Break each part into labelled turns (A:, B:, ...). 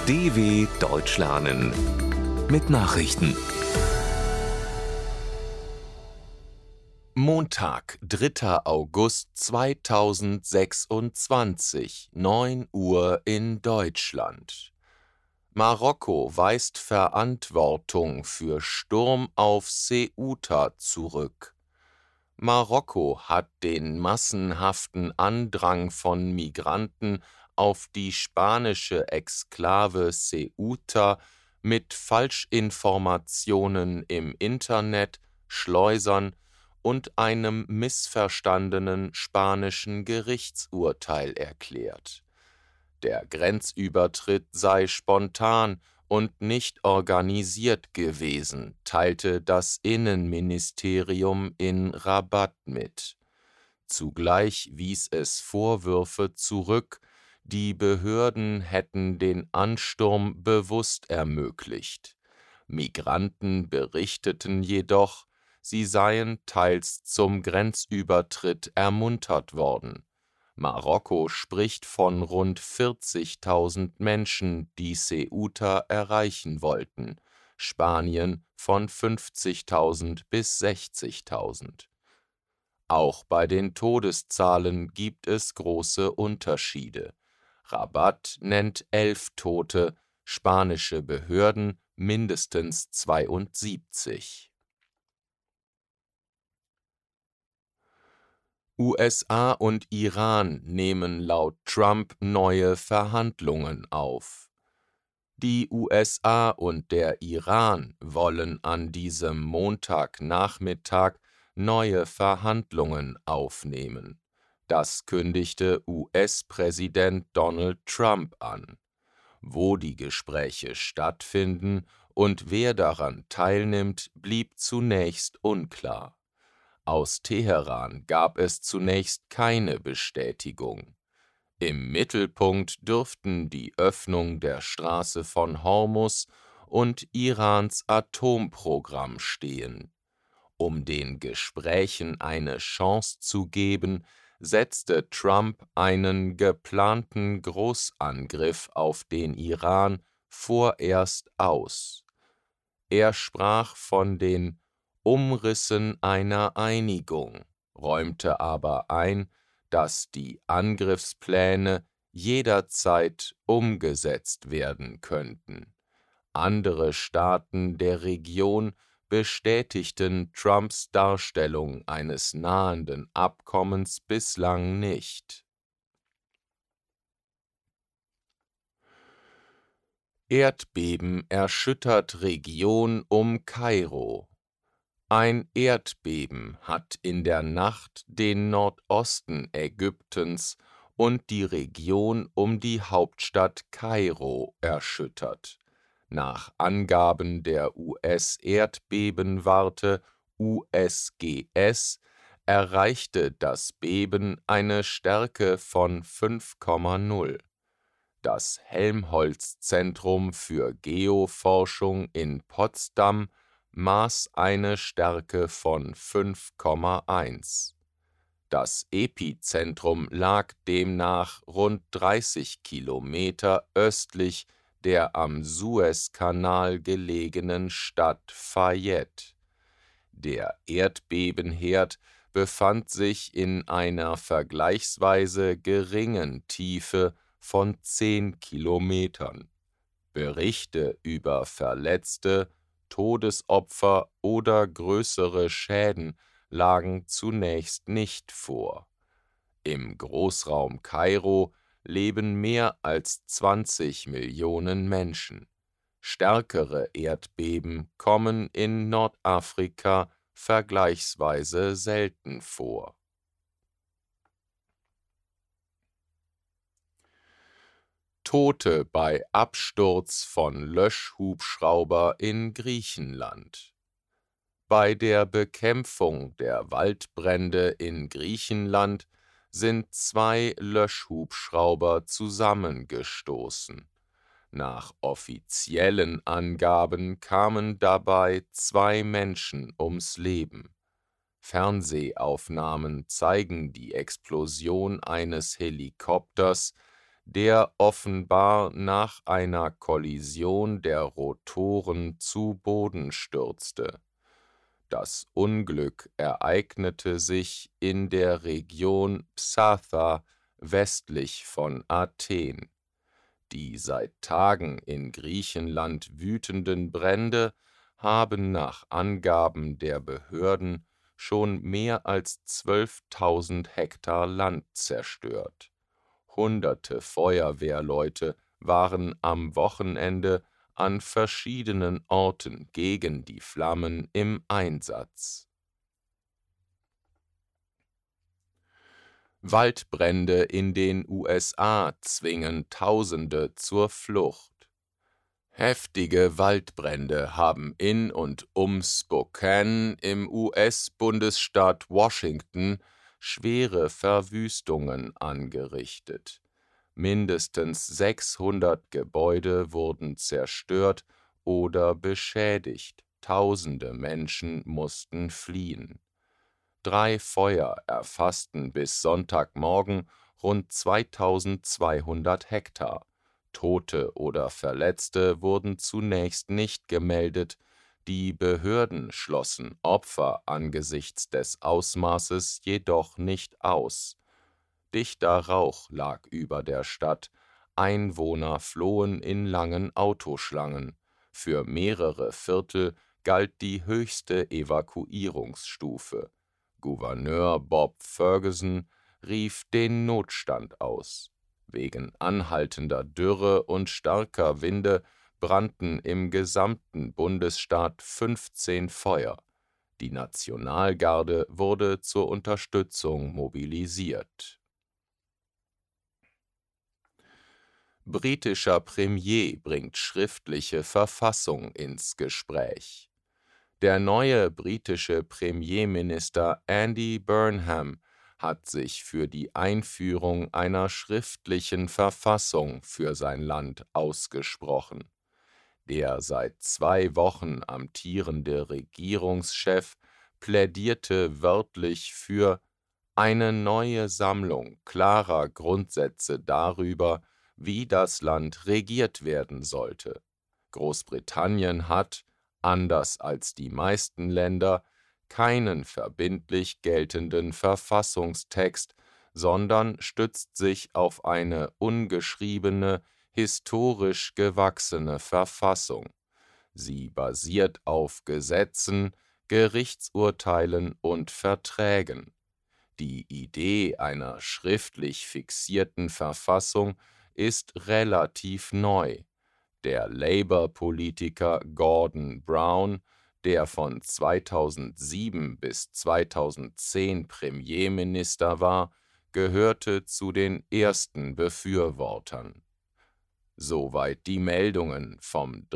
A: DW Deutsch lernen mit Nachrichten. Montag, 3. August 2026, 9 Uhr in Deutschland. Marokko weist Verantwortung für Sturm auf Ceuta zurück. Marokko hat den massenhaften Andrang von Migranten auf die spanische Exklave Ceuta mit Falschinformationen im Internet, Schleusern und einem missverstandenen spanischen Gerichtsurteil erklärt. Der Grenzübertritt sei spontan und nicht organisiert gewesen, teilte das Innenministerium in Rabat mit. Zugleich wies es Vorwürfe zurück, die Behörden hätten den Ansturm bewusst ermöglicht. Migranten berichteten jedoch, sie seien teils zum Grenzübertritt ermuntert worden. Marokko spricht von rund 40.000 Menschen, die Ceuta erreichen wollten, Spanien von 50.000 bis 60.000. Auch bei den Todeszahlen gibt es große Unterschiede. Rabat nennt 11 Tote, spanische Behörden mindestens 72. USA und Iran nehmen laut Trump neue Verhandlungen auf. Die USA und der Iran wollen an diesem Montagnachmittag neue Verhandlungen aufnehmen. Das kündigte US-Präsident Donald Trump an. Wo die Gespräche stattfinden und wer daran teilnimmt, blieb zunächst unklar. Aus Teheran gab es zunächst keine Bestätigung. Im Mittelpunkt dürften die Öffnung der Straße von Hormuz und Irans Atomprogramm stehen. Um den Gesprächen eine Chance zu geben, setzte Trump einen geplanten Großangriff auf den Iran vorerst aus. Er sprach von den Umrissen einer Einigung, räumte aber ein, dass die Angriffspläne jederzeit umgesetzt werden könnten. Andere Staaten der Region bestätigten Trumps Darstellung eines nahenden Abkommens bislang nicht. Erdbeben erschüttert Region um Kairo. Ein Erdbeben hat in der Nacht den Nordosten Ägyptens und die Region um die Hauptstadt Kairo erschüttert. Nach Angaben der US-Erdbebenwarte USGS erreichte das Beben eine Stärke von 5,0. Das Helmholtz-Zentrum für Geoforschung in Potsdam maß eine Stärke von 5,1. Das Epizentrum lag demnach rund 30 Kilometer östlich der am Suezkanal gelegenen Stadt Fayette. Der Erdbebenherd befand sich in einer vergleichsweise geringen Tiefe von 10 Kilometern. Berichte über Verletzte, Todesopfer oder größere Schäden lagen zunächst nicht vor. Im Großraum Kairo leben mehr als 20 Millionen Menschen. Stärkere Erdbeben kommen in Nordafrika vergleichsweise selten vor. Tote bei Absturz von Löschhubschrauber in Griechenland. Bei der Bekämpfung der Waldbrände in Griechenland sind 2 Löschhubschrauber zusammengestoßen. Nach offiziellen Angaben kamen dabei 2 Menschen ums Leben. Fernsehaufnahmen zeigen die Explosion eines Helikopters, der offenbar nach einer Kollision der Rotoren zu Boden stürzte. Das Unglück ereignete sich in der Region Psatha westlich von Athen. Die seit Tagen in Griechenland wütenden Brände haben nach Angaben der Behörden schon mehr als 12.000 Hektar Land zerstört. Hunderte Feuerwehrleute waren am Wochenende an verschiedenen Orten gegen die Flammen im Einsatz. Waldbrände in den USA zwingen Tausende zur Flucht. Heftige Waldbrände haben in und um Spokane im US-Bundesstaat Washington schwere Verwüstungen angerichtet. Mindestens 600 Gebäude wurden zerstört oder beschädigt. Tausende Menschen mussten fliehen. 3 Feuer erfassten bis Sonntagmorgen rund 2.200 Hektar. Tote oder Verletzte wurden zunächst nicht gemeldet. Die Behörden schlossen Opfer angesichts des Ausmaßes jedoch nicht aus. Dichter Rauch lag über der Stadt. Einwohner flohen in langen Autoschlangen. Für mehrere Viertel galt die höchste Evakuierungsstufe. Gouverneur Bob Ferguson rief den Notstand aus. Wegen anhaltender Dürre und starker Winde brannten im gesamten Bundesstaat 15 Feuer. Die Nationalgarde wurde zur Unterstützung mobilisiert. Britischer Premier bringt schriftliche Verfassung ins Gespräch. Der neue britische Premierminister Andy Burnham hat sich für die Einführung einer schriftlichen Verfassung für sein Land ausgesprochen. Der seit 2 Wochen amtierende Regierungschef plädierte wörtlich für eine neue Sammlung klarer Grundsätze darüber, wie das Land regiert werden sollte. Großbritannien hat, anders als die meisten Länder, keinen verbindlich geltenden Verfassungstext, sondern stützt sich auf eine ungeschriebene, historisch gewachsene Verfassung. Sie basiert auf Gesetzen, Gerichtsurteilen und Verträgen. Die Idee einer schriftlich fixierten Verfassung ist relativ neu. Der Labour-Politiker Gordon Brown, der von 2007 bis 2010 Premierminister war, gehörte zu den ersten Befürwortern. Soweit die Meldungen vom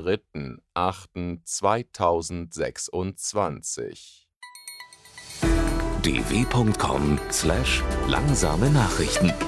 A: 3.8.2026.
B: dw.com/langsame Nachrichten